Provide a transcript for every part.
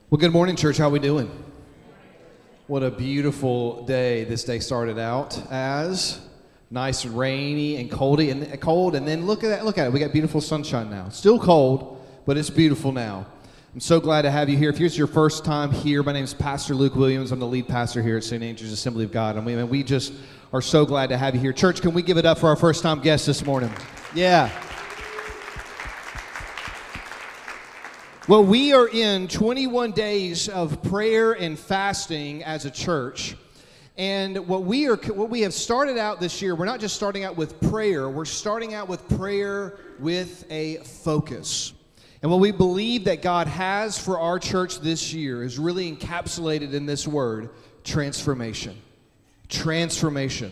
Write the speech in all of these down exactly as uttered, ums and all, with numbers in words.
Well, good morning, church. How we doing? What a beautiful day this day started out as. Nice, rainy and coldy and cold, and then look at that. Look at it. We got beautiful sunshine now. Still cold, but it's beautiful now. I'm so glad to have you here. If it's your first time here, my name is Pastor Luke Williams. I'm the lead pastor here at Saint Andrew's Assembly of God, and we, and we just are so glad to have you here. Church, can we give it up for our first-time guest this morning? Yeah. Well, we are in twenty-one days of prayer and fasting as a church. And what we are what we have started out this year, we're not just starting out with prayer, we're starting out with prayer with a focus. And what we believe that God has for our church this year is really encapsulated in this word, transformation. Transformation.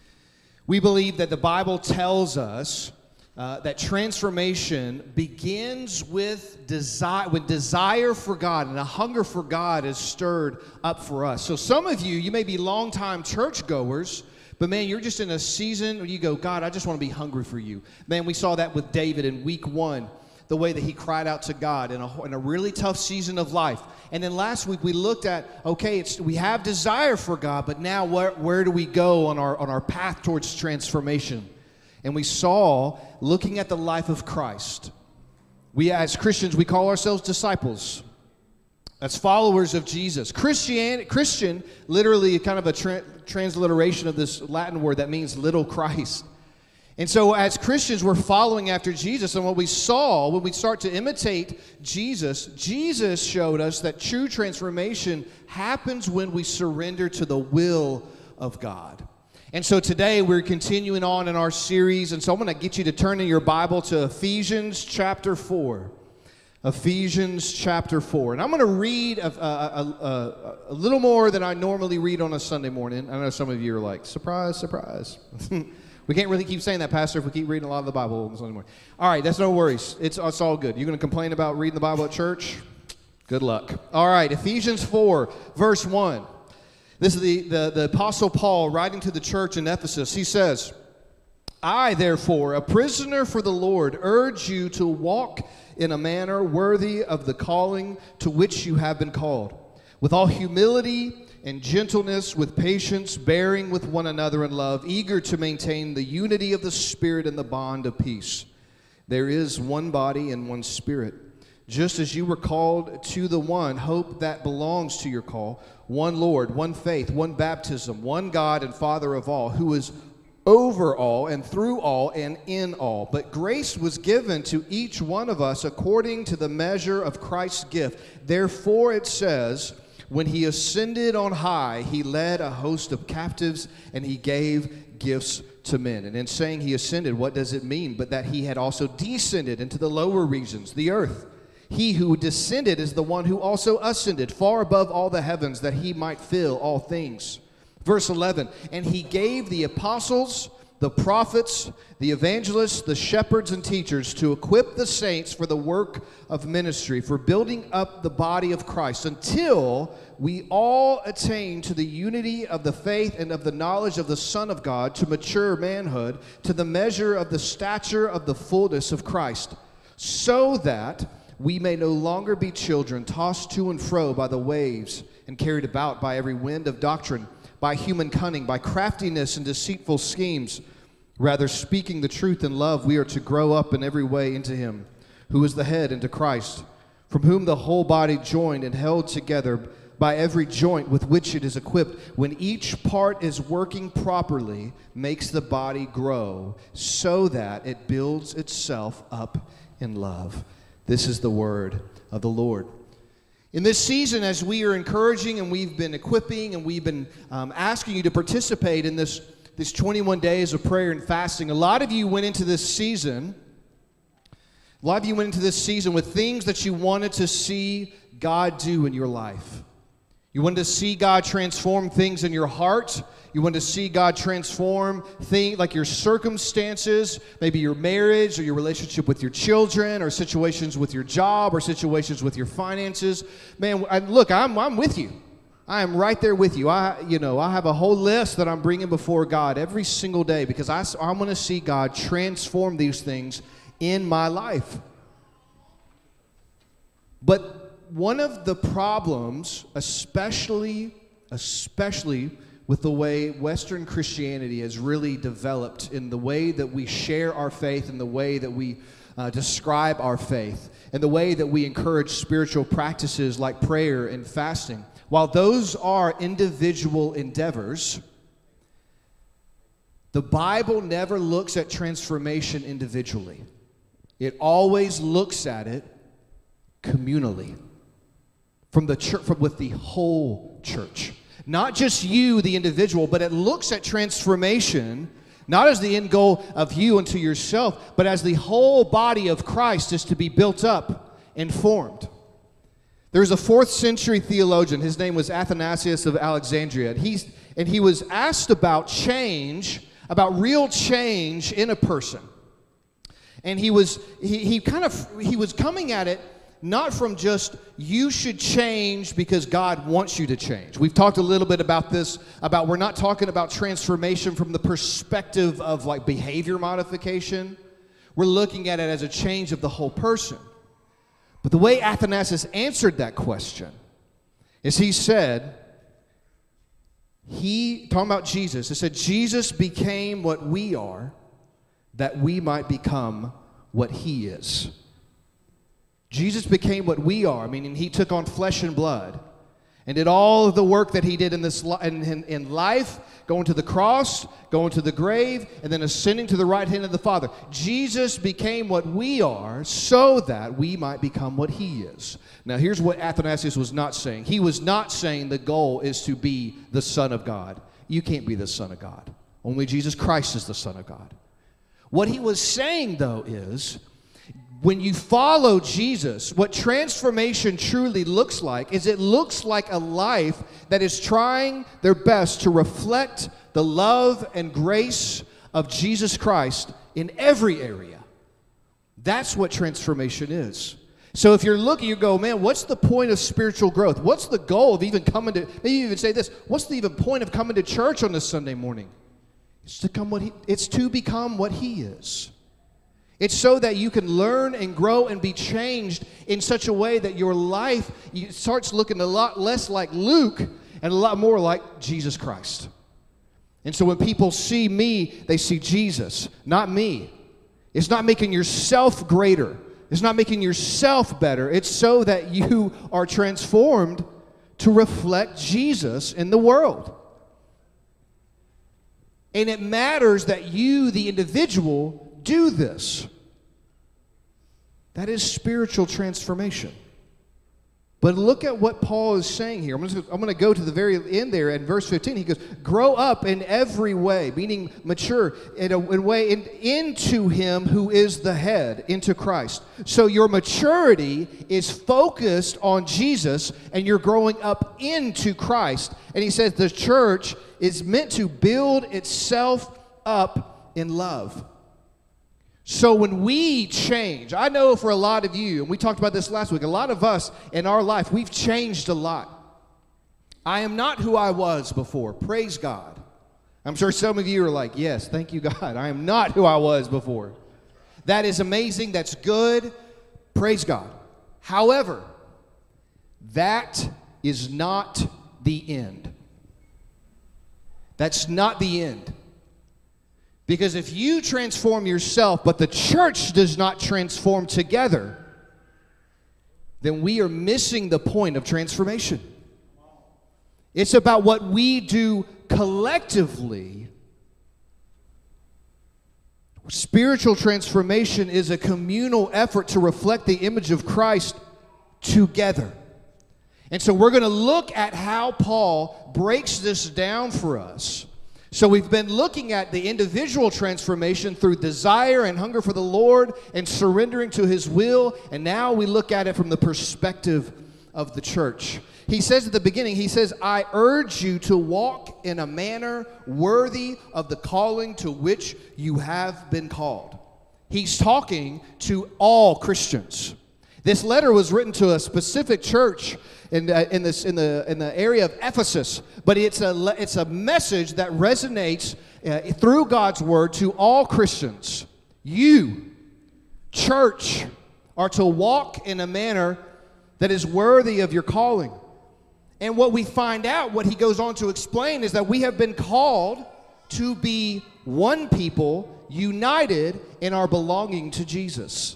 We believe that the Bible tells us Uh, that transformation begins with desire, when desire for God and a hunger for God is stirred up for us. So some of you, you may be longtime churchgoers, but man, you're just in a season where you go, God, I just want to be hungry for you. Man, we saw that with David in week one, the way that he cried out to God in a, in a really tough season of life. And then last week we looked at, okay, it's we have desire for God, but now where, where do we go on our on our path towards transformation? And we saw, looking at the life of Christ, we as Christians, we call ourselves disciples. That's followers of Jesus. Christian, Christian, literally kind of a tra- transliteration of this Latin word that means little Christ. And so as Christians, we're following after Jesus. And what we saw, when we start to imitate Jesus, Jesus showed us that true transformation happens when we surrender to the will of God. And so today we're continuing on in our series, and so I'm going to get you to turn in your Bible to Ephesians chapter four. Ephesians chapter four. And I'm going to read a, a, a, a little more than I normally read on a Sunday morning. I know some of you are like, surprise, surprise. We can't really keep saying that, Pastor, if we keep reading a lot of the Bible on Sunday morning. All right, that's no worries. It's, it's all good. You're going to complain about reading the Bible at church? Good luck. All right, Ephesians four, verse one. This is the, the, the Apostle Paul writing to the church in Ephesus. He says, I, therefore, a prisoner for the Lord, urge you to walk in a manner worthy of the calling to which you have been called, with all humility and gentleness, with patience, bearing with one another in love, eager to maintain the unity of the Spirit and the bond of peace. There is one body and one Spirit. Just as you were called to the one hope that belongs to your call, one Lord, one faith, one baptism, one God and Father of all, who is over all and through all and in all. But grace was given to each one of us according to the measure of Christ's gift. Therefore it says, when he ascended on high, he led a host of captives and he gave gifts to men. And in saying he ascended, what does it mean? But that he had also descended into the lower regions, the earth. He who descended is the one who also ascended far above all the heavens, that he might fill all things. Verse eleven, and he gave the apostles, the prophets, the evangelists, the shepherds and teachers to equip the saints for the work of ministry, for building up the body of Christ, until we all attain to the unity of the faith and of the knowledge of the Son of God, to mature manhood, to the measure of the stature of the fullness of Christ, so that we may no longer be children, tossed to and fro by the waves and carried about by every wind of doctrine, by human cunning, by craftiness and deceitful schemes. Rather, speaking the truth in love, we are to grow up in every way into him, who is the head, into Christ, from whom the whole body joined and held together by every joint with which it is equipped, when each part is working properly, makes the body grow, so that it builds itself up in love. This is the word of the Lord. In this season, as we are encouraging and we've been equipping and we've been um, asking you to participate in this, this twenty-one days of prayer and fasting, a lot of you went into this season, a lot of you went into this season with things that you wanted to see God do in your life. You wanted to see God transform things in your heart. You want to see God transform things like your circumstances, maybe your marriage or your relationship with your children, or situations with your job, or situations with your finances. Man, I, look, I'm I'm with you. I am right there with you. I you know I have a whole list that I'm bringing before God every single day, because I I want to see God transform these things in my life. But one of the problems, especially, especially with the way Western Christianity has really developed in the way that we share our faith and the way that we uh, describe our faith and the way that we encourage spiritual practices like prayer and fasting, while those are individual endeavors, the Bible never looks at transformation individually. It always looks at it communally, from the church, from with the whole church. Not just you, the individual, but it looks at transformation not as the end goal of you unto yourself, but as the whole body of Christ is to be built up and formed. There's a fourth century theologian, his name was Athanasius of Alexandria, and, he's, and he was asked about change, about real change in a person. And he was, he, he kind of, he was coming at it not from just, you should change because God wants you to change. We've talked a little bit about this, about we're not talking about transformation from the perspective of like behavior modification. We're looking at it as a change of the whole person. But the way Athanasius answered that question is he said, he, talking about Jesus, he said, Jesus became what we are that we might become what he is. Jesus became what we are, meaning he took on flesh and blood and did all of the work that he did in this in, in, in life, going to the cross, going to the grave, and then ascending to the right hand of the Father. Jesus became what we are so that we might become what he is. Now, here's what Athanasius was not saying. He was not saying the goal is to be the Son of God. You can't be the Son of God. Only Jesus Christ is the Son of God. What he was saying, though, is when you follow Jesus, what transformation truly looks like is it looks like a life that is trying their best to reflect the love and grace of Jesus Christ in every area. That's what transformation is. So if you're looking, you go, man, what's the point of spiritual growth? What's the goal of even coming to, maybe you even say this, what's the even point of coming to church on this Sunday morning? It's to come what he, it's to become what he is. It's so that you can learn and grow and be changed in such a way that your life starts looking a lot less like Luke and a lot more like Jesus Christ. And so when people see me, they see Jesus, not me. It's not making yourself greater. It's not making yourself better. It's so that you are transformed to reflect Jesus in the world. And it matters that you, the individual, do this. That is spiritual transformation. But look at what Paul is saying here. I'm going, to, I'm going to go to the very end there in verse fifteen. He goes, grow up in every way, meaning mature in a, in a way in, into him who is the head, into Christ. So your maturity is focused on Jesus and you're growing up into Christ. And he says the church is meant to build itself up in love. So when we change, I know for a lot of you, and we talked about this last week, a lot of us in our life, we've changed a lot. I am not who I was before. Praise God. I'm sure some of you are like, yes, thank you, God. I am not who I was before. That is amazing. That's good. Praise God. However, that is not the end. That's not the end. Because if you transform yourself, but the church does not transform together, then we are missing the point of transformation. It's about what we do collectively. Spiritual transformation is a communal effort to reflect the image of Christ together. And so we're going to look at how Paul breaks this down for us. So we've been looking at the individual transformation through desire and hunger for the Lord and surrendering to his will. And now we look at it from the perspective of the church. He says at the beginning, he says, I urge you to walk in a manner worthy of the calling to which you have been called. He's talking to all Christians. This letter was written to a specific church in, uh, in, this, in, the, in the area of Ephesus, but it's a, it's a message that resonates uh, through God's word to all Christians. You, church, are to walk in a manner that is worthy of your calling. And what we find out, what he goes on to explain, is that we have been called to be one people, united in our belonging to Jesus.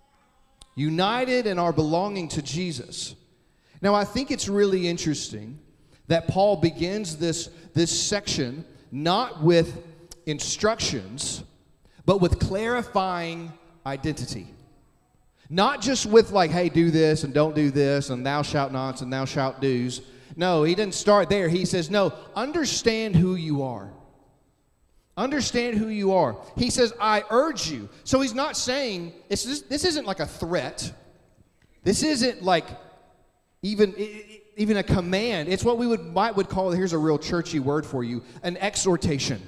United in our belonging to Jesus. Now, I think it's really interesting that Paul begins this, this section not with instructions, but with clarifying identity. Not just with like, hey, do this and don't do this, and thou shalt nots and thou shalt do's. No, he didn't start there. He says, no, understand who you are. Understand who you are. He says, I urge you. So he's not saying, it's this, this isn't like a threat. This isn't like even, even a command. It's what we would might would call, here's a real churchy word for you, an exhortation.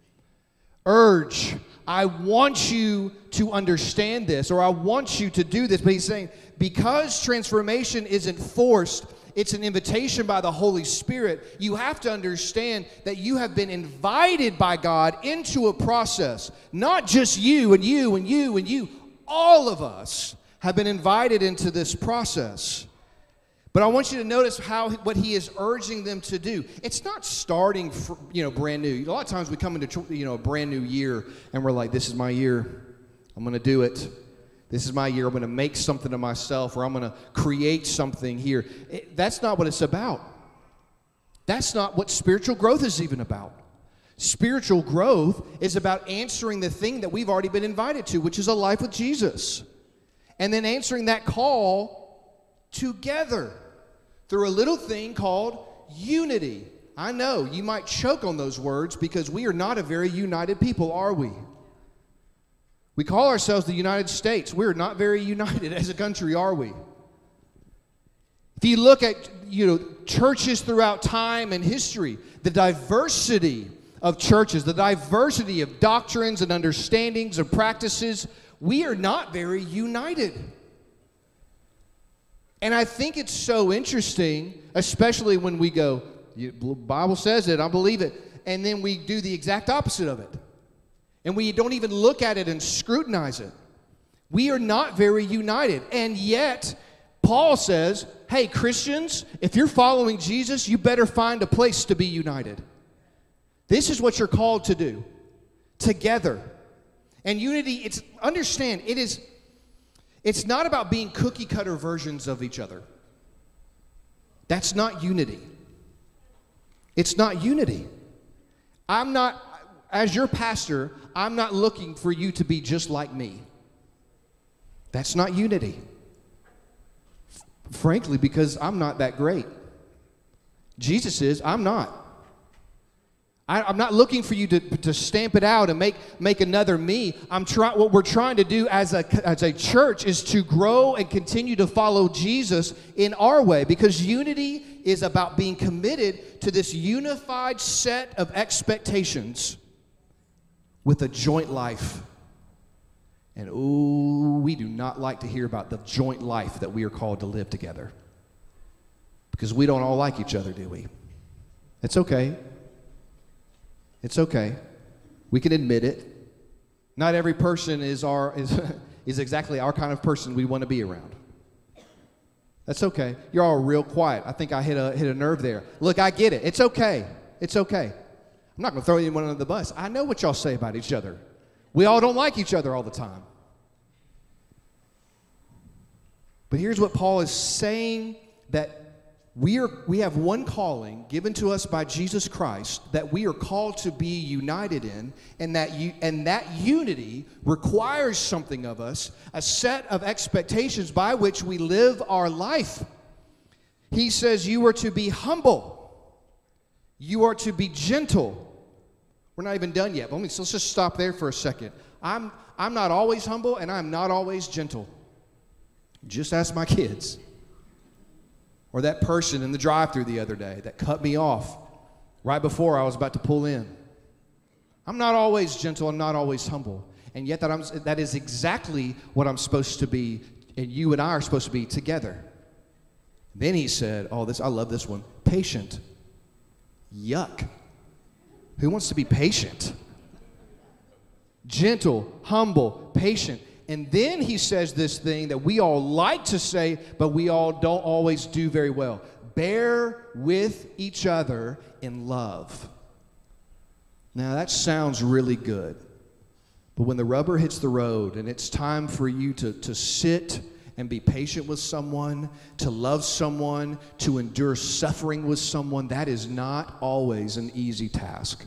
Urge. I want you to understand this, or I want you to do this. But he's saying, because transformation isn't forced, it's an invitation by the Holy Spirit, you have to understand that you have been invited by God into a process. Not just you and you and you and you. All of us have been invited into this process. But I want you to notice how what he is urging them to do. It's not starting, for, you know, brand new. A lot of times we come into, you know, a brand new year and we're like, this is my year. I'm going to do it. This is my year. I'm going to make something of myself, or I'm going to create something here. It, that's not what it's about. That's not what spiritual growth is even about. Spiritual growth is about answering the thing that we've already been invited to, which is a life with Jesus. And then answering that call together through a little thing called unity. I know you might choke on those words because we are not a very united people, are we? We call ourselves the United States. We're not very united as a country, are we? If you look at, you know, churches throughout time and history, the diversity of churches, the diversity of doctrines and understandings and practices, we are not very united. And I think it's so interesting, especially when we go, the Bible says it, I believe it, and then we do the exact opposite of it. And we don't even look at it and scrutinize it. We are not very united. And yet, Paul says, hey, Christians, if you're following Jesus, you better find a place to be united. This is what you're called to do, together. And unity, it's, understand, it is, it's not about being cookie-cutter versions of each other. That's not unity. It's not unity. I'm not, as your pastor, I'm not looking for you to be just like me. That's not unity. F- frankly, because I'm not that great. Jesus is, I'm not. I, I'm not looking for you to, to stamp it out and make, make another me. I'm try, what we're trying to do as a, as a church is to grow and continue to follow Jesus in our way, because unity is about being committed to this unified set of expectations with a joint life. And ooh, we do not like to hear about the joint life that we are called to live together. Because we don't all like each other, do we? It's okay. It's okay. We can admit it. Not every person is our is, is exactly our kind of person we want to be around. That's okay. You're all real quiet. I think I hit a hit a nerve there. Look, I get it. It's okay. It's okay. I'm not going to throw anyone under the bus. I know what y'all say about each other. We all don't like each other all the time. But here's what Paul is saying, that we are we have one calling given to us by Jesus Christ that we are called to be united in, and that you, and that unity requires something of us, a set of expectations by which we live our life. He says you are to be humble. You are to be gentle. We're not even done yet. But let me, so let's just stop there for a second. I'm, I'm not always humble, and I'm not always gentle. Just ask my kids. Or that person in the drive-thru the other day that cut me off right before I was about to pull in. I'm not always gentle. I'm not always humble. And yet that, I'm, that is exactly what I'm supposed to be, and you and I are supposed to be together. Then he said, oh, this I love this one, patient. Yuck. Who wants to be patient? Gentle, humble, patient. And then he says this thing that we all like to say, but we all don't always do very well. Bear with each other in love. Now that sounds really good. But when the rubber hits the road and it's time for you to, to sit and be patient with someone, to love someone, to endure suffering with someone, that is not always an easy task.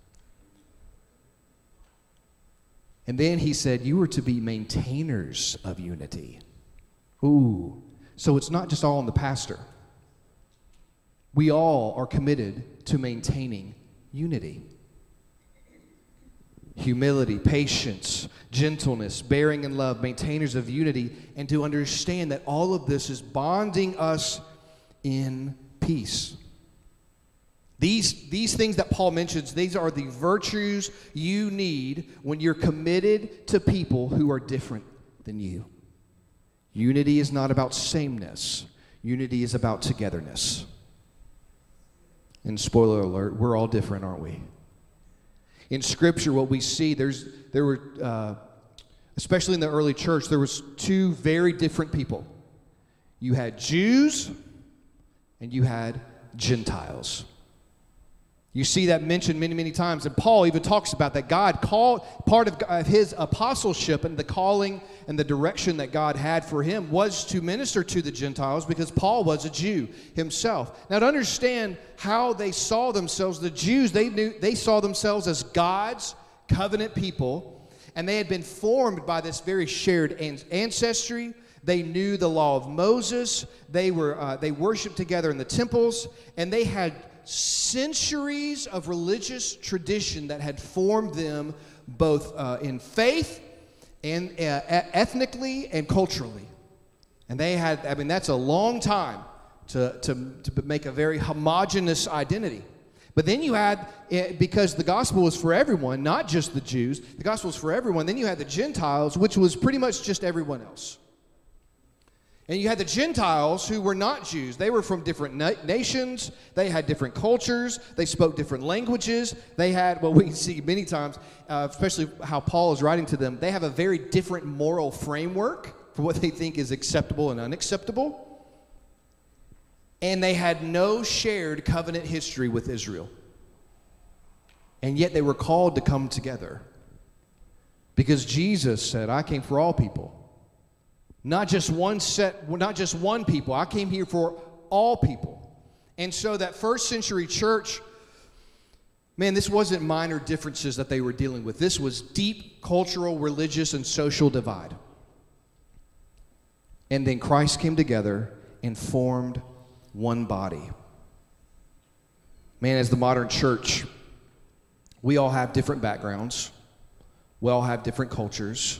And then he said, you are to be maintainers of unity. Ooh, so it's not just all on the pastor. We all are committed to maintaining unity. Humility, patience, gentleness, bearing in love, maintainers of unity, and to understand that all of this is bonding us in peace. These, these things that Paul mentions, these are the virtues you need when you're committed to people who are different than you. Unity is not about sameness. Unity is about togetherness. And spoiler alert, we're all different, aren't we? In Scripture, what we see, there's there were, uh, especially in the early church, there was two very different people. You had Jews and you had Gentiles. You see that mentioned many, many times. And Paul even talks about that God called, part of, of his apostleship and the calling and the direction that God had for him was to minister to the Gentiles because Paul was a Jew himself. Now to understand how they saw themselves, the Jews, they knew they saw themselves as God's covenant people, and they had been formed by this very shared ancestry. They knew the law of Moses. They were uh, they worshiped together in the temples, and they had centuries of religious tradition that had formed them both uh, in faith and uh, ethnically and culturally. And they had, I mean, that's a long time to, to, to make a very homogeneous identity. But then you had, because the gospel was for everyone, not just the Jews, the gospel was for everyone, then you had the Gentiles, which was pretty much just everyone else. And you had the Gentiles who were not Jews. They were from different na- nations. They had different cultures. They spoke different languages. They had, well, we see many times, uh, especially how Paul is writing to them, they have a very different moral framework for what they think is acceptable and unacceptable. And they had no shared covenant history with Israel. And yet they were called to come together. Because Jesus said, I came for all people. Not just one set, not just one people. I came here for all people. And so that first century church, man, this wasn't minor differences that they were dealing with. This was deep cultural, religious, and social divide. And then Christ came together and formed one body. Man, as the modern church, we all have different backgrounds. We all have different cultures.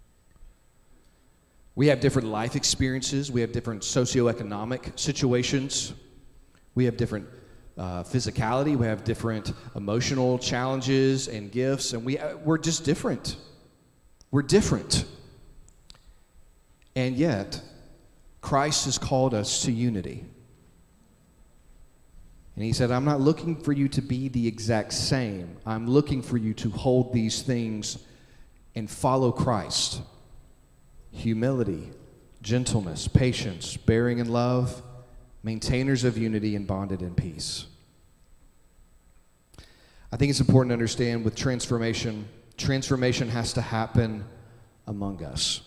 We have different life experiences. We have different socioeconomic situations. We have different uh, physicality. We have different emotional challenges and gifts. And we, uh, we're just different. We're different. And yet, Christ has called us to unity. And he said, I'm not looking for you to be the exact same. I'm looking for you to hold these things and follow Christ. Humility, gentleness, patience, bearing in love, maintainers of unity and bonded in peace. I think it's important to understand with transformation, transformation has to happen among us.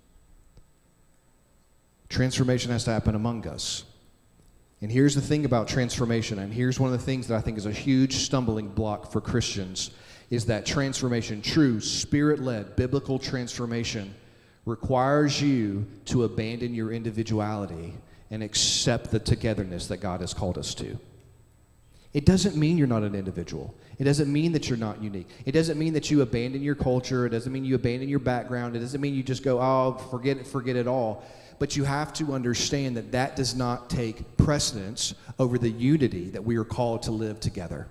Transformation has to happen among us. And here's the thing about transformation, and here's one of the things that I think is a huge stumbling block for Christians, is that transformation, true, spirit-led, biblical transformation, requires you to abandon your individuality and accept the togetherness that God has called us to. It doesn't mean you're not an individual. It doesn't mean that you're not unique. It doesn't mean that you abandon your culture. It doesn't mean you abandon your background. It doesn't mean you just go, oh, forget it, forget it all. But you have to understand that that does not take precedence over the unity that we are called to live together.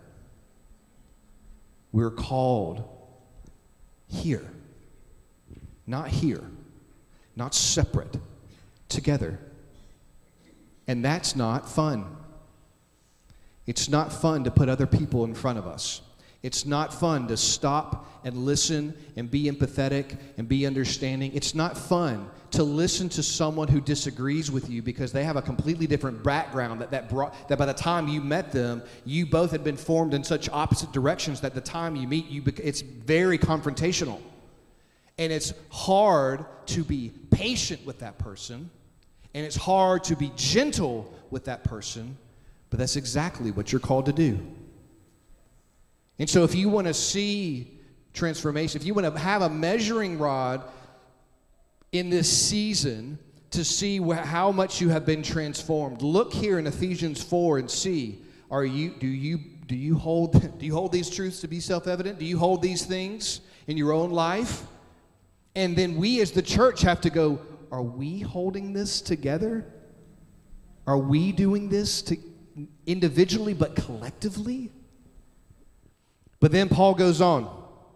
We're called here, not here. Not separate, together. And that's not fun. It's not fun to put other people in front of us. It's not fun to stop and listen and be empathetic and be understanding. It's not fun to listen to someone who disagrees with you because they have a completely different background that, that, brought, that by the time you met them, you both had been formed in such opposite directions that the time you meet, you bec- it's very confrontational. And it's hard to be patient with that person, and it's hard to be gentle with that person, but that's exactly what you're called to do. And so if you want to see transformation, if you want to have a measuring rod in this season to see wh- how much you have been transformed, look here in Ephesians four and see, are you do you do you hold do you hold these truths to be self-evident? Do you hold these things in your own life? And then we as the church have to go, are we holding this together? Are we doing this to individually but collectively? But then Paul goes on.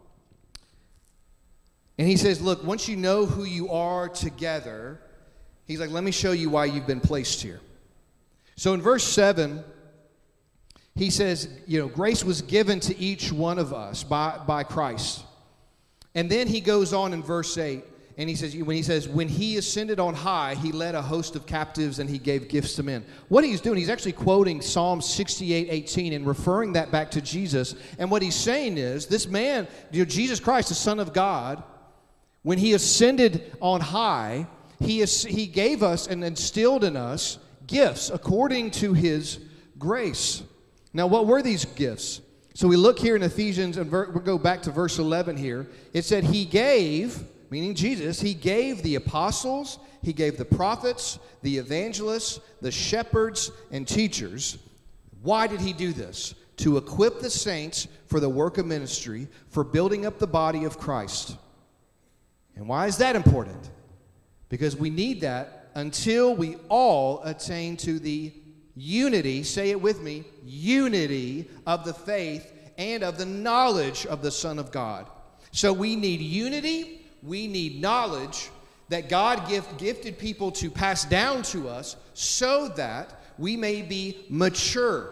And he says, look, once you know who you are together, he's like, let me show you why you've been placed here. So in verse seven, he says, you know, grace was given to each one of us by, by Christ. And then he goes on in verse eight, and he says, when he says, when he ascended on high, he led a host of captives and he gave gifts to men. What he's doing, he's actually quoting Psalm sixty-eight eighteen and referring that back to Jesus. And what he's saying is, this man, you know, Jesus Christ, the Son of God, when he ascended on high, he, is, he gave us and instilled in us gifts according to his grace. Now, what were these gifts? So we look here in Ephesians, and ver- we'll go back to verse eleven here. It said he gave, meaning Jesus, he gave the apostles, he gave the prophets, the evangelists, the shepherds, and teachers. Why did he do this? To equip the saints for the work of ministry, for building up the body of Christ. And why is that important? Because we need that until we all attain to the unity, say it with me, unity of the faith and of the knowledge of the Son of God. So we need unity, we need knowledge that God gift, gifted people to pass down to us so that we may be mature.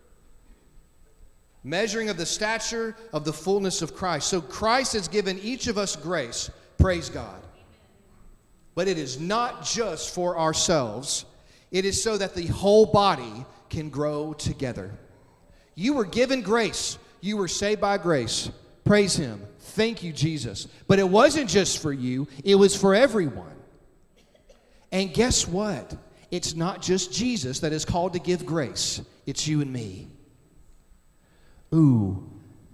Measuring of the stature of the fullness of Christ. So Christ has given each of us grace. Praise God. But it is not just for ourselves. It is so that the whole body can grow together. You were given grace. You were saved by grace. Praise Him. Thank you, Jesus. But it wasn't just for you. It was for everyone. And guess what? It's not just Jesus that is called to give grace. It's you and me. Ooh.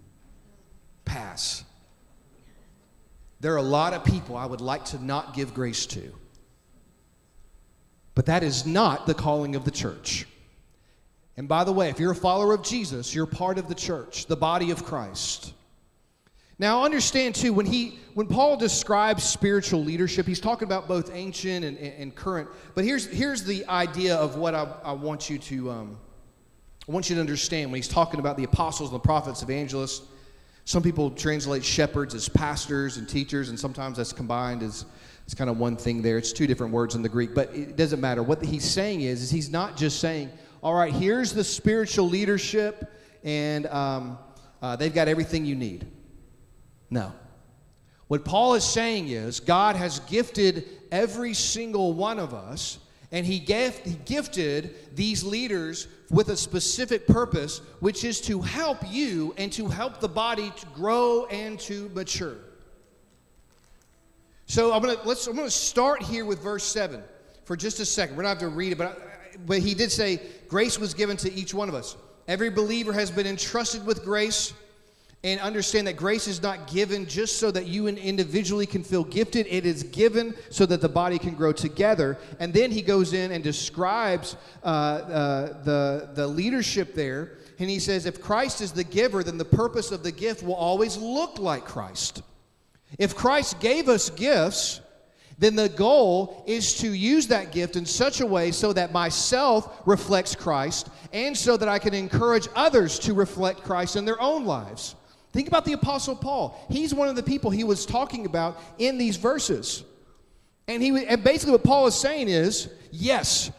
Pass. There are a lot of people I would like to not give grace to. But that is not the calling of the church. And by the way, if you're a follower of Jesus, you're part of the church, the body of Christ. Now understand too, when he, when Paul describes spiritual leadership, he's talking about both ancient and, and, and current. But here's, here's the idea of what I, I want you to, um, I want you to understand when he's talking about the apostles and the prophets, evangelists. Some people translate shepherds as pastors and teachers, and sometimes that's combined as it's kind of one thing there. It's two different words in the Greek, but it doesn't matter. What he's saying is, is he's not just saying, all right, here's the spiritual leadership, and um, uh, they've got everything you need. No. What Paul is saying is, God has gifted every single one of us, and he, gave, he gifted these leaders with a specific purpose, which is to help you and to help the body to grow and to mature. So I'm gonna let's I'm gonna start here with verse seven for just a second. We're not going to read it, but but he did say grace was given to each one of us. Every believer has been entrusted with grace. And understand that grace is not given just so that you individually can feel gifted. It is given so that the body can grow together. And then he goes in and describes uh, uh, the, the leadership there. And he says, if Christ is the giver, then the purpose of the gift will always look like Christ. If Christ gave us gifts, then the goal is to use that gift in such a way so that myself reflects Christ and so that I can encourage others to reflect Christ in their own lives. Think about the Apostle Paul. He's one of the people he was talking about in these verses. And he and basically what Paul is saying is, yes,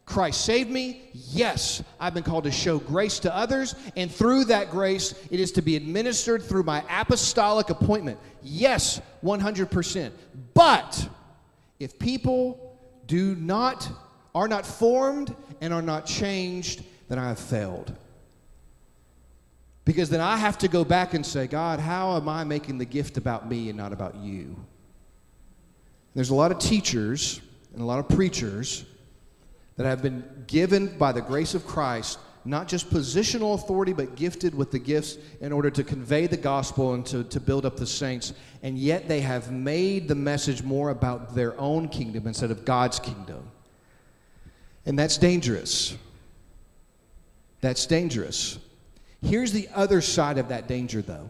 Christ saved me. Yes, I've been called to show grace to others, and through that grace, it is to be administered through my apostolic appointment. Yes, one hundred percent. But if people do not, are not formed and are not changed, then I have failed. Because then I have to go back and say, God, how am I making the gift about me and not about you? There's a lot of teachers and a lot of preachers that have been given by the grace of Christ, not just positional authority, but gifted with the gifts in order to convey the gospel and to, to build up the saints. And yet they have made the message more about their own kingdom instead of God's kingdom. And that's dangerous. That's dangerous. Here's the other side of that danger, though.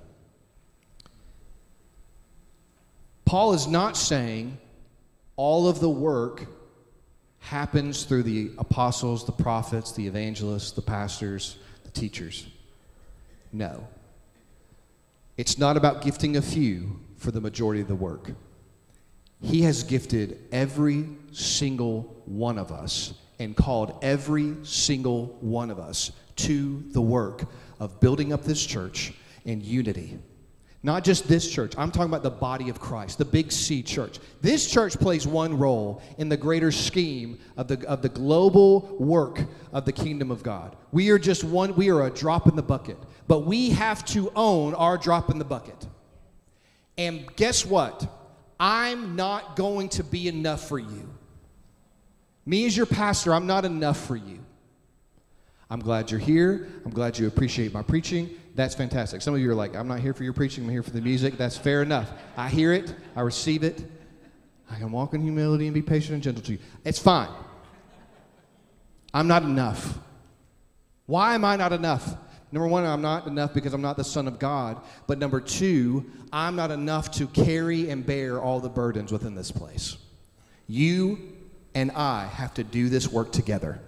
Paul is not saying all of the work happens through the apostles, the prophets, the evangelists, the pastors, the teachers. No. It's not about gifting a few for the majority of the work. He has gifted every single one of us and called every single one of us to the work of building up this church in unity. Not just this church. I'm talking about the body of Christ, the Big C church. This church plays one role in the greater scheme of the, of the global work of the kingdom of God. We are just one, we are a drop in the bucket. But we have to own our drop in the bucket. And guess what? I'm not going to be enough for you. Me as your pastor, I'm not enough for you. I'm glad you're here. I'm glad you appreciate my preaching. That's fantastic. Some of you are like, I'm not here for your preaching. I'm here for the music. That's fair enough. I hear it. I receive it. I can walk in humility and be patient and gentle to you. It's fine. I'm not enough. Why am I not enough? Number one, I'm not enough because I'm not the Son of God. But number two, I'm not enough to carry and bear all the burdens within this place. You and I have to do this work together.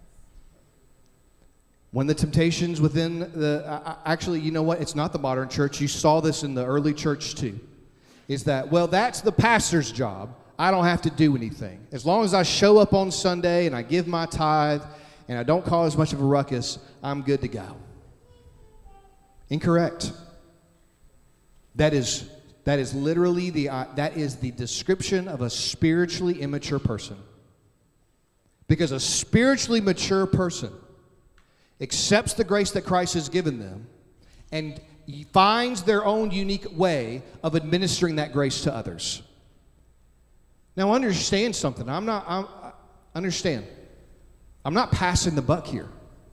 One of the temptations within the, uh, actually, you know what? It's not the modern church. You saw this in the early church too. Is that, well, that's the pastor's job. I don't have to do anything. As long as I show up on Sunday and I give my tithe and I don't cause much of a ruckus, I'm good to go. Incorrect. That is, that is literally the, uh, that is the description of a spiritually immature person. Because a spiritually mature person accepts the grace that Christ has given them and finds their own unique way of administering that grace to others. Now understand something. I'm not, I'm, understand. I'm not passing the buck here.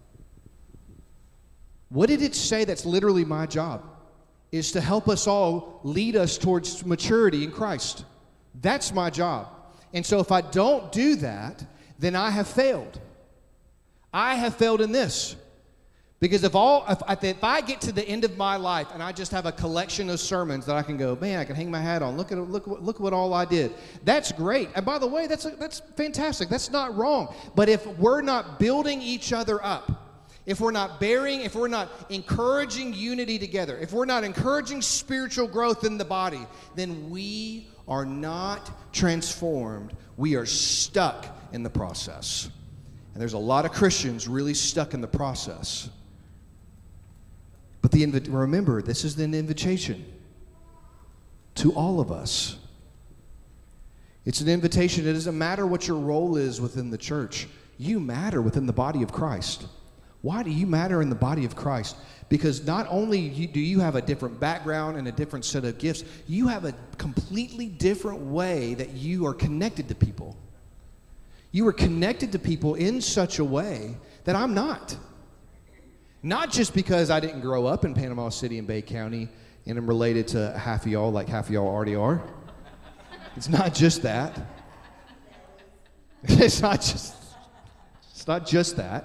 What did it say that's literally my job? Is to help us all lead us towards maturity in Christ. That's my job. And so if I don't do that, then I have failed. I have failed in this. Because if all if I, if I get to the end of my life and I just have a collection of sermons that I can go, man, I can hang my hat on. Look at look look what all I did. That's great. And by the way, that's a, that's fantastic. That's not wrong. But if we're not building each other up, if we're not bearing, if we're not encouraging unity together, if we're not encouraging spiritual growth in the body, then we are not transformed. We are stuck in the process. And there's a lot of Christians really stuck in the process. But the invi- remember, this is an invitation to all of us. It's an invitation. It doesn't matter what your role is within the church. You matter within the body of Christ. Why do you matter in the body of Christ? Because not only do you have a different background and a different set of gifts, you have a completely different way that you are connected to people. You are connected to people in such a way that I'm not. Not just because I didn't grow up in Panama City and Bay County and I'm related to half of y'all like half of y'all already are. It's not just that. It's not just, it's not just that.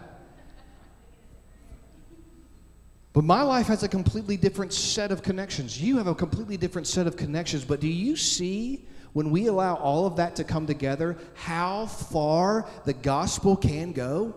But my life has a completely different set of connections. You have a completely different set of connections. But do you see, when we allow all of that to come together, how far the gospel can go?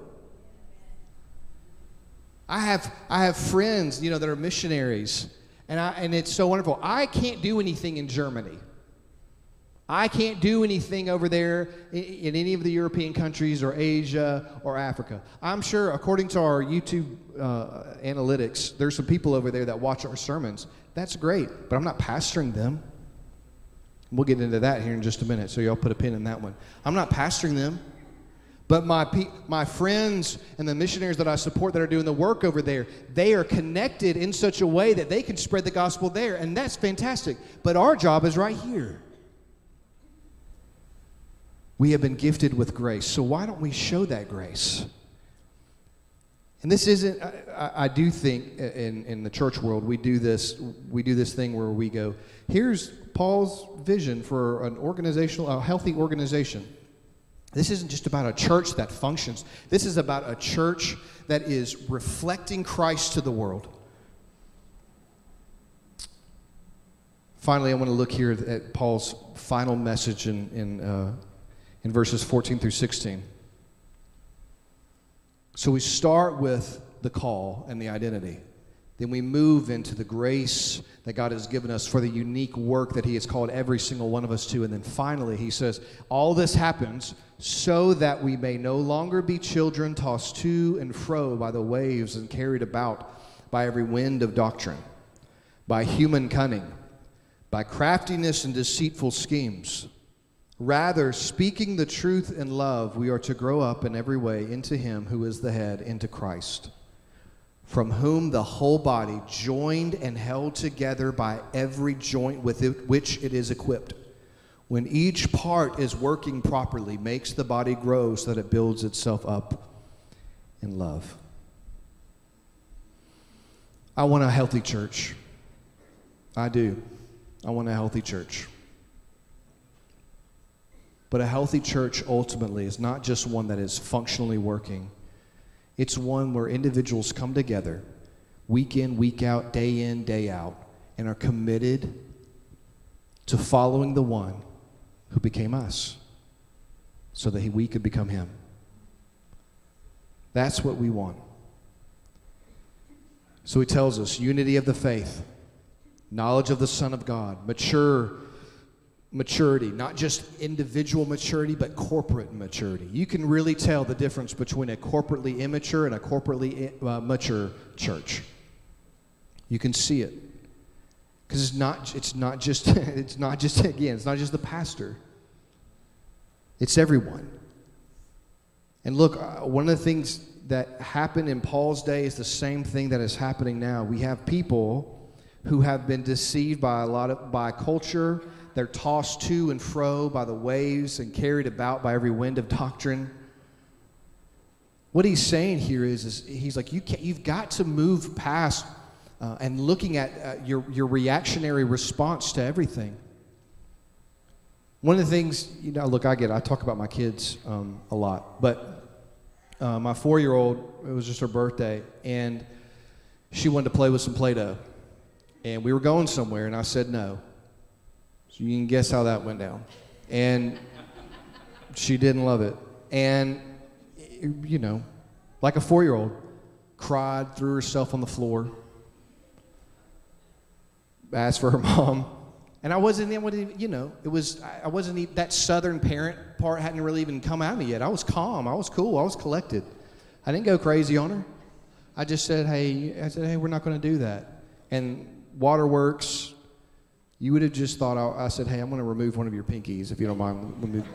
I have I have friends, you know, that are missionaries, and I and it's so wonderful. I can't do anything in Germany. I can't do anything over there in, in any of the European countries or Asia or Africa. I'm sure, according to our YouTube uh, analytics, there's some people over there that watch our sermons. That's great, but I'm not pastoring them. We'll get into that here in just a minute, so y'all put a pin in that one. I'm not pastoring them, but my pe- my friends and the missionaries that I support that are doing the work over there, they are connected in such a way that they can spread the gospel there, and that's fantastic. But our job is right here. We have been gifted with grace, so why don't we show that grace? And this isn't, I, I do think in, in the church world, we do this, we do this thing where we go, here's Paul's vision for an organizational, a healthy organization. This isn't just about a church that functions. This is about a church that is reflecting Christ to the world. Finally, I want to look here at Paul's final message in, in uh, in verses fourteen through sixteen. So we start with the call and the identity. Then we move into the grace that God has given us for the unique work that he has called every single one of us to. And then finally, he says, all this happens so that we may no longer be children tossed to and fro by the waves and carried about by every wind of doctrine, by human cunning, by craftiness and deceitful schemes. Rather, speaking the truth in love, we are to grow up in every way into him who is the head, into Christ, from whom the whole body, joined and held together by every joint with it, which it is equipped, when each part is working properly, makes the body grow so that it builds itself up in love. I want a healthy church. I do. I want a healthy church. But a healthy church ultimately is not just one that is functionally working. It's one where individuals come together week in, week out, day in, day out, and are committed to following the one who became us so that he, we could become him. That's what we want. So he tells us unity of the faith, knowledge of the Son of God, mature maturity, not just individual maturity, but corporate maturity. You can really tell the difference between a corporately immature and a corporately uh, mature church. You can see it. Because it's not it's not just it's not just again, it's not just the pastor. It's everyone. And look, uh, one of the things that happened in Paul's day is the same thing that is happening now. We have people who have been deceived by a lot of by culture. They're tossed to and fro by the waves and carried about by every wind of doctrine. What he's saying here is, is he's like, you can't, you've got to move past uh, and looking at uh, your, your reactionary response to everything. One of the things, you know, look, I get it. I talk about my kids um, a lot. But uh, my four-year-old, it was just her birthday, and she wanted to play with some Play-Doh. And we were going somewhere, and I said no. So you can guess how that went down. And she didn't love it. And, you know, like a four-year-old, cried, threw herself on the floor, asked for her mom. And I wasn't, you know, it was, I wasn't, even, that southern parent part hadn't really even come out of me yet. I was calm. I was cool. I was collected. I didn't go crazy on her. I just said, hey, I said, hey, we're not going to do that. And Waterworks, you would have just thought, I, I said, hey, I'm going to remove one of your pinkies, if you don't mind. Remove.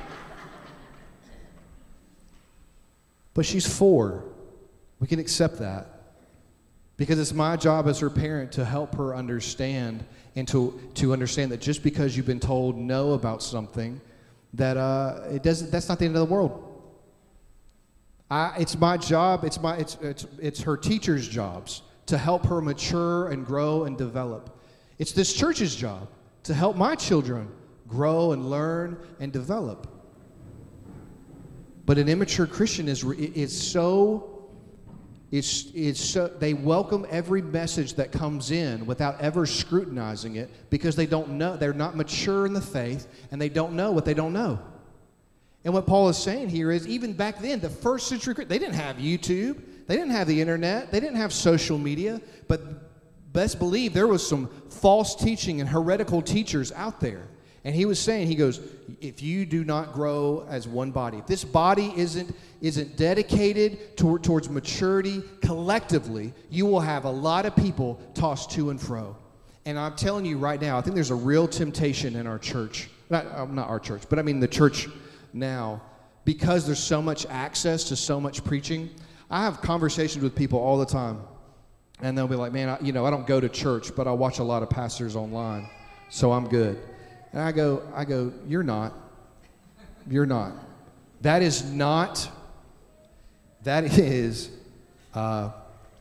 But she's four. We can accept that. Because it's my job as her parent to help her understand and to, to understand that just because you've been told no about something, that uh, it doesn't. That's not the end of the world. I, it's my job. It's my. It's it's it's her teacher's jobs to help her mature and grow and develop. It's this church's job to help my children grow and learn and develop. But an immature Christian is is so. It's, it's so, they welcome every message that comes in without ever scrutinizing it because they don't know, they're not mature in the faith and they don't know what they don't know. And what Paul is saying here is even back then, the first century, they didn't have YouTube, they didn't have the internet, they didn't have social media, but best believe there was some false teaching and heretical teachers out there. And he was saying, he goes, if you do not grow as one body, if this body isn't isn't dedicated toward, towards maturity collectively, you will have a lot of people tossed to and fro. And I'm telling you right now, I think there's a real temptation in our church, not, uh, not our church, but I mean the church now, because there's so much access to so much preaching. I have conversations with people all the time, and they'll be like, man, I, you know, I don't go to church, but I watch a lot of pastors online, so I'm good. And I go, I go, you're not. You're not. That is not, that is, uh,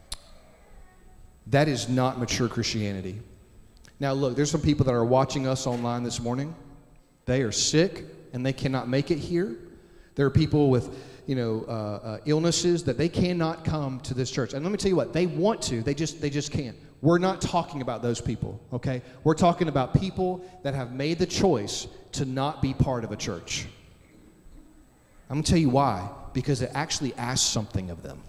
that is not mature Christianity. Now look, there's some people that are watching us online this morning. They are sick and they cannot make it here. There are people with, you know, uh, uh, illnesses that they cannot come to this church. And let me tell you what, they want to, they just, they just can't. We're not talking about those people, okay? We're talking about people that have made the choice to not be part of a church. I'm going to tell you why. Because it actually asks something of them.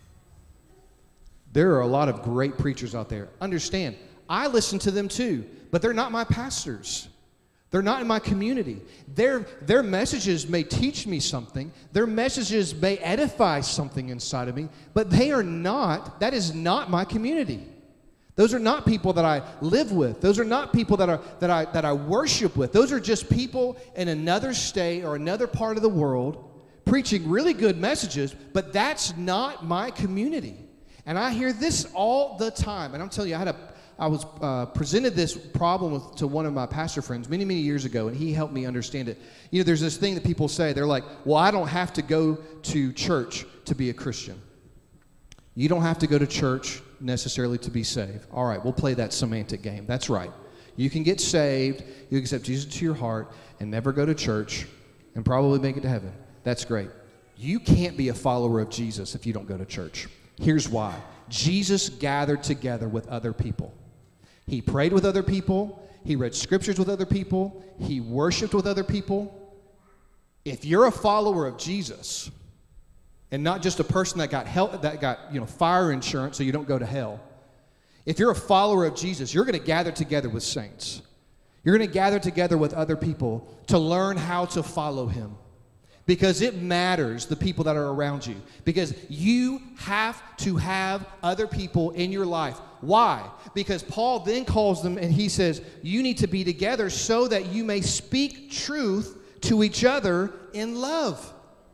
There are a lot of great preachers out there. Understand, I listen to them too, but they're not my pastors. They're not in my community. Their, their messages may teach me something. Their messages may edify something inside of me, but they are not, that is not my community. Those are not people that I live with. Those are not people that, are, that, I, that I worship with. Those are just people in another state or another part of the world preaching really good messages, but that's not my community. And I hear this all the time. And I'm telling you, I had a, I was uh, presented this problem with, to one of my pastor friends many, many years ago, and he helped me understand it. You know, there's this thing that people say. They're like, well, I don't have to go to church to be a Christian. You don't have to go to church necessarily to be saved. All right, we'll play that semantic game. That's right. You can get saved, you accept Jesus to your heart, and never go to church, and probably make it to heaven. That's great. You can't be a follower of Jesus if you don't go to church. Here's why. Jesus gathered together with other people. He prayed with other people. He read scriptures with other people. He worshiped with other people. If you're a follower of Jesus, and not just a person that got hell, that got, you know, fire insurance so you don't go to hell. If you're a follower of Jesus, you're going to gather together with saints. You're going to gather together with other people to learn how to follow him. Because it matters, the people that are around you. Because you have to have other people in your life. Why? Because Paul then calls them and he says, you need to be together so that you may speak truth to each other in love.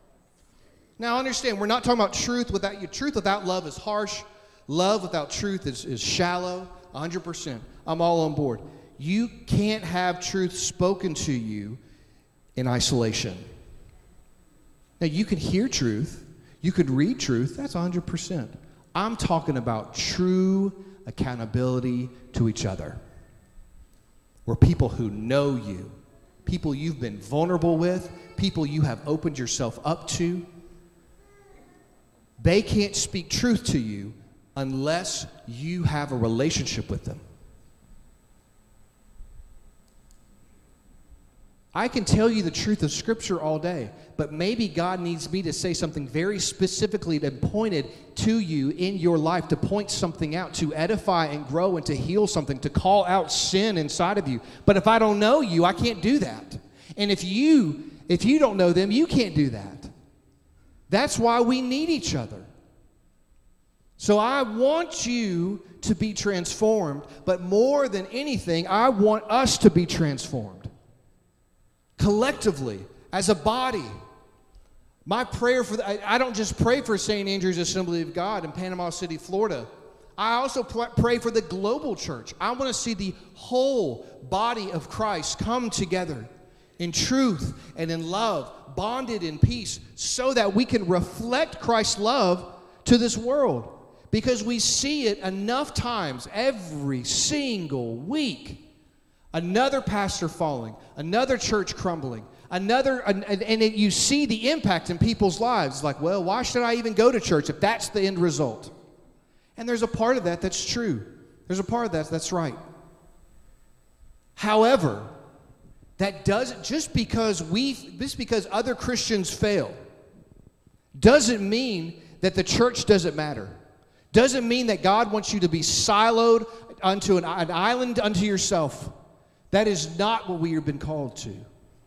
Now understand, we're not talking about truth without you. Truth without love is harsh. Love without truth is, is shallow, one hundred percent. I'm all on board. You can't have truth spoken to you in isolation. Now, you can hear truth. You could read truth. That's one hundred percent. I'm talking about true accountability to each other. Where people who know you, people you've been vulnerable with, people you have opened yourself up to, they can't speak truth to you unless you have a relationship with them. I can tell you the truth of Scripture all day, but maybe God needs me to say something very specifically and pointed to you in your life, to point something out, to edify and grow and to heal something, to call out sin inside of you. But if I don't know you, I can't do that. And if you, if you don't know them, you can't do that. That's why we need each other. So I want you to be transformed, but more than anything, I want us to be transformed. Collectively, as a body. My prayer for, the, I, I don't just pray for Saint Andrew's Assembly of God in Panama City, Florida. I also pl- pray for the global church. I want to see the whole body of Christ come together in truth and in love, bonded in peace, so that we can reflect Christ's love to this world. Because we see it enough times, every single week. Another pastor falling, another church crumbling, another, and, and it, you see the impact in people's lives. It's like, well, why should I even go to church if that's the end result? And there's a part of that that's true. There's a part of that that's right. However, that doesn't, just because we, just because other Christians fail, doesn't mean that the church doesn't matter. Doesn't mean that God wants you to be siloed unto an, an island unto yourself. That is not what we have been called to.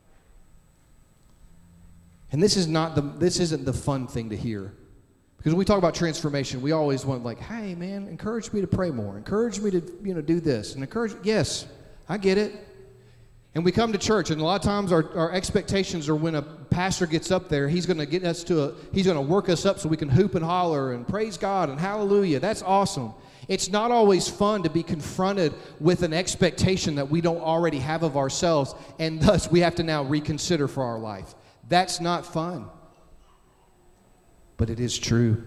And this is not the this isn't the fun thing to hear. Because when we talk about transformation, we always want like, hey man, encourage me to pray more. Encourage me to, you know, do this. And encourage, yes, I get it. And we come to church, and a lot of times our, our expectations are when a pastor gets up there, he's going to get us to a, he's going to work us up so we can hoop and holler and praise God and hallelujah. That's awesome. It's not always fun to be confronted with an expectation that we don't already have of ourselves, and thus we have to now reconsider for our life. That's not fun. But it is true.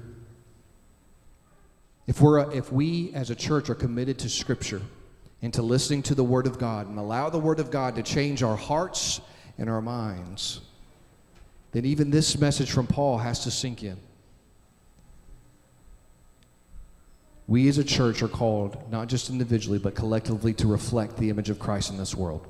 If we're a, if we as a church are committed to Scripture and to listening to the Word of God and allow the Word of God to change our hearts and our minds, then even this message from Paul has to sink in. We as a church are called, not just individually, but collectively, to reflect the image of Christ in this world.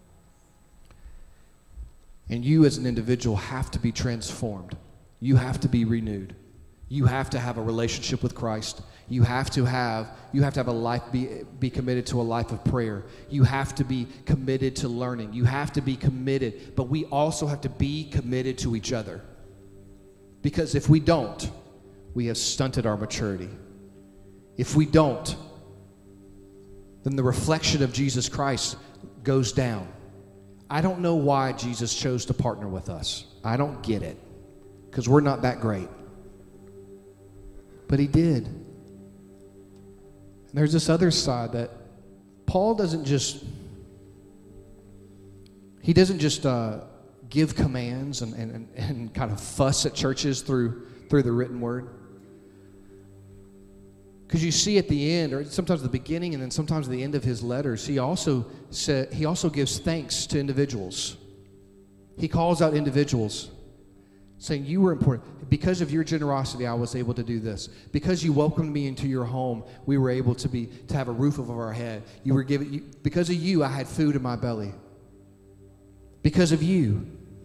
And you as an individual have to be transformed. You have to be renewed. You have to have a relationship with Christ. You have to have you have to have a life be be committed to a life of prayer. You have to be committed to learning. You have to be committed, but we also have to be committed to each other. Because if we don't, we have stunted our maturity. If we don't, then the reflection of Jesus Christ goes down. I don't know why Jesus chose to partner with us. I don't get it. Because we're not that great. But he did. And there's this other side that Paul doesn't just, he doesn't just uh, give commands and, and, and kind of fuss at churches through, through the written word. Because you see at the end, or sometimes at the beginning and then sometimes at the end of his letters, he also said, he also gives thanks to individuals. He calls out individuals, saying, you were important. Because of your generosity, I was able to do this. Because you welcomed me into your home, we were able to be to have a roof over our head. You were given you, because of you, I had food in my belly. Because of you.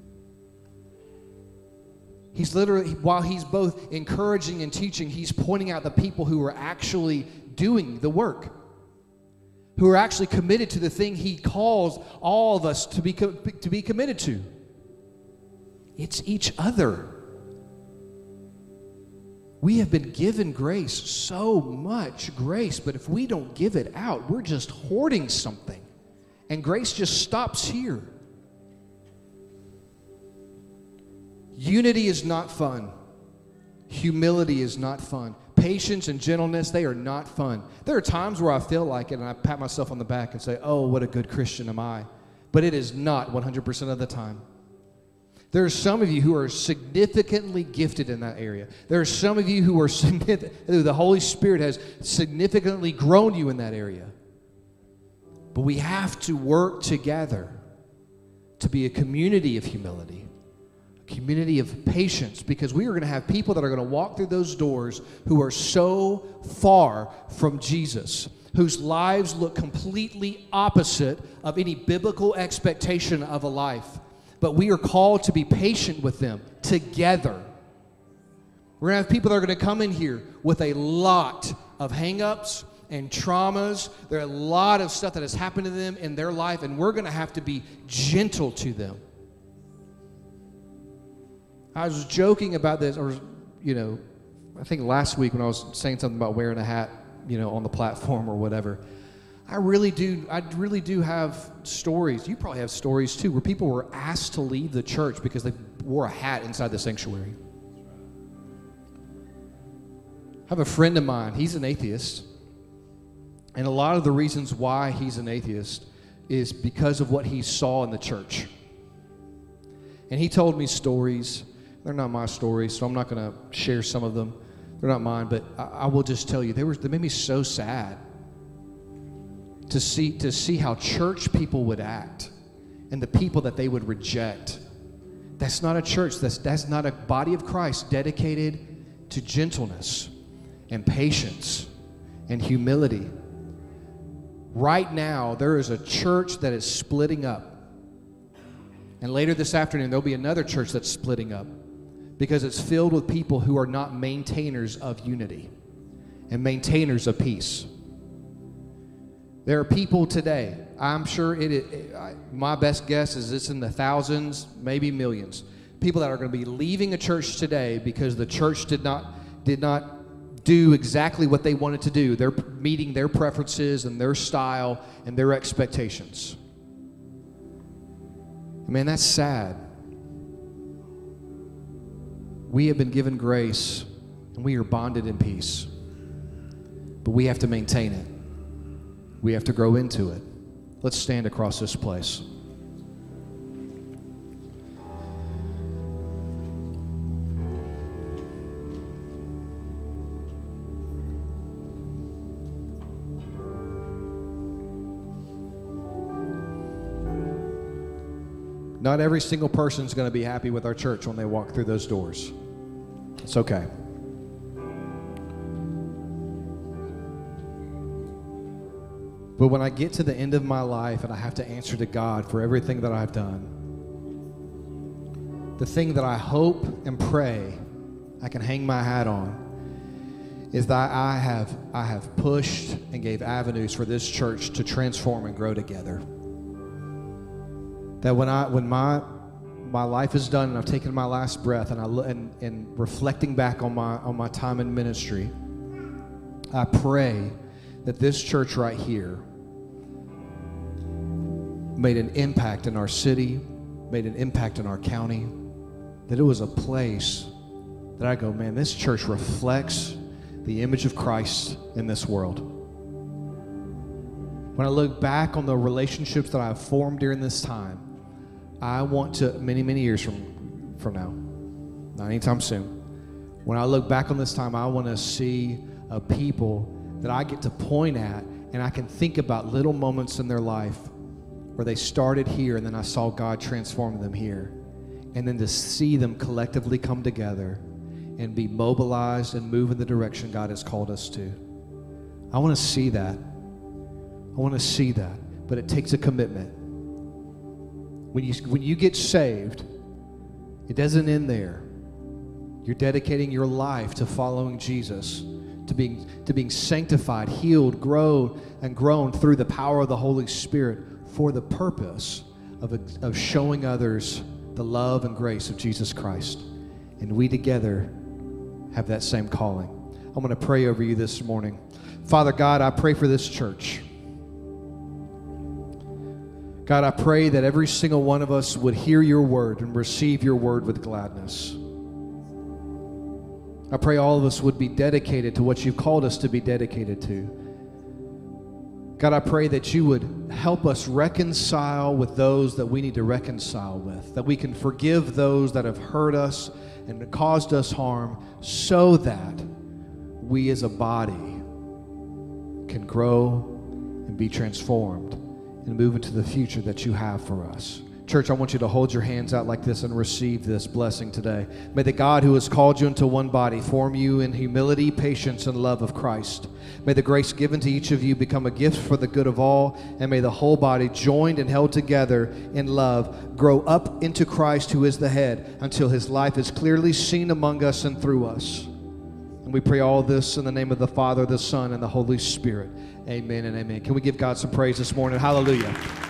He's literally, while he's both encouraging and teaching, he's pointing out the people who are actually doing the work, who are actually committed to the thing he calls all of us to be to be committed to. It's each other. We have been given grace, so much grace, but if we don't give it out, we're just hoarding something. And grace just stops here. Unity is not fun. Humility is not fun. Patience and gentleness, they are not fun. There are times where I feel like it and I pat myself on the back and say, oh, what a good Christian am I. But it is not one hundred percent of the time. There are some of you who are significantly gifted in that area. There are some of you who are the Holy Spirit has significantly grown you in that area. But we have to work together to be a community of humility, a community of patience, because we are going to have people that are going to walk through those doors who are so far from Jesus, whose lives look completely opposite of any biblical expectation of a life. But we are called to be patient with them together. We're going to have people that are going to come in here with a lot of hang-ups and traumas. There are a lot of stuff that has happened to them in their life, and we're going to have to be gentle to them. I was joking about this, or, you know, I think last week when I was saying something about wearing a hat, you know, on the platform or whatever. I really do, I really do have stories. You probably have stories too, where people were asked to leave the church because they wore a hat inside the sanctuary. I have a friend of mine, he's an atheist. And a lot of the reasons why he's an atheist is because of what he saw in the church. And he told me stories. They're not my stories, so I'm not going to share some of them. They're not mine, but I, I will just tell you, they were they made me so sad. To see, to see how church people would act and the people that they would reject. That's not a church. That's, that's not a body of Christ dedicated to gentleness and patience and humility. Right now, there is a church that is splitting up. And later this afternoon, there'll be another church that's splitting up because it's filled with people who are not maintainers of unity and maintainers of peace. There are people today, I'm sure it, it I, my best guess is it's in the thousands, maybe millions. People that are going to be leaving a church today because the church did not did not do exactly what they wanted to do. They're meeting their preferences and their style and their expectations. Man, that's sad. We have been given grace and we are bonded in peace. But we have to maintain it. We have to grow into it. Let's stand across this place. Not every single person is going to be happy with our church when they walk through those doors. It's okay. But when I get to the end of my life and I have to answer to God for everything that I've done, the thing that I hope and pray I can hang my hat on is that I have I have pushed and gave avenues for this church to transform and grow together. That when I when my my life is done and I've taken my last breath and I and, and reflecting back on my on my time in ministry, I pray that this church right here made an impact in our city, made an impact in our county, that it was a place that I go, man, this church reflects the image of Christ in this world. When I look back on the relationships that I've formed during this time, I want to, many, many years from, from now, not anytime soon, when I look back on this time, I want to see a people that I get to point at and I can think about little moments in their life where they started here and then I saw God transform them here. And then to see them collectively come together and be mobilized and move in the direction God has called us to. I want to see that. I want to see that. But it takes a commitment. When you, when you get saved, it doesn't end there. You're dedicating your life to following Jesus, to being, to being sanctified, healed, grown, and grown through the power of the Holy Spirit for the purpose of, of showing others the love and grace of Jesus Christ. And we together have that same calling. I'm going to pray over you this morning. Father God, I pray for this church. God, I pray that every single one of us would hear your word and receive your word with gladness. I pray all of us would be dedicated to what you've called us to be dedicated to. God, I pray that you would help us reconcile with those that we need to reconcile with, that we can forgive those that have hurt us and caused us harm, so that we as a body can grow and be transformed and move into the future that you have for us. Church, I want you to hold your hands out like this and receive this blessing today. May the God who has called you into one body form you in humility, patience, and love of Christ. May the grace given to each of you become a gift for the good of all, and may the whole body, joined and held together in love, grow up into Christ who is the head, until his life is clearly seen among us and through us. And we pray all this in the name of the Father, the Son, and the Holy Spirit. Amen and amen. Can we give God some praise this morning? Hallelujah.